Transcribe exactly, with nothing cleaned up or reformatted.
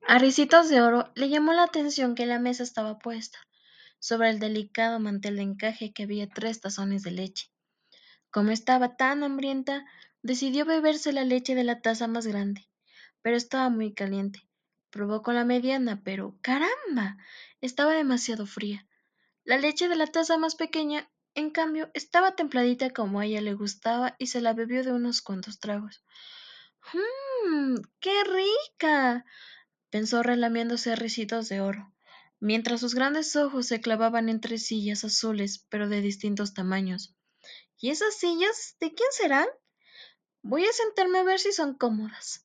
A Ricitos de Oro le llamó la atención que la mesa estaba puesta sobre el delicado mantel de encaje que había tres tazones de leche. Como estaba tan hambrienta, decidió beberse la leche de la taza más grande, pero estaba muy caliente. Probó con la mediana, pero ¡caramba! Estaba demasiado fría. La leche de la taza más pequeña, en cambio, estaba templadita como a ella le gustaba y se la bebió de unos cuantos tragos. ¡Mmm! ¡Qué rica! Pensó relamiéndose ricitos de oro, mientras sus grandes ojos se clavaban entre sillas azules, pero de distintos tamaños. ¿Y esas sillas de quién serán? Voy a sentarme a ver si son cómodas.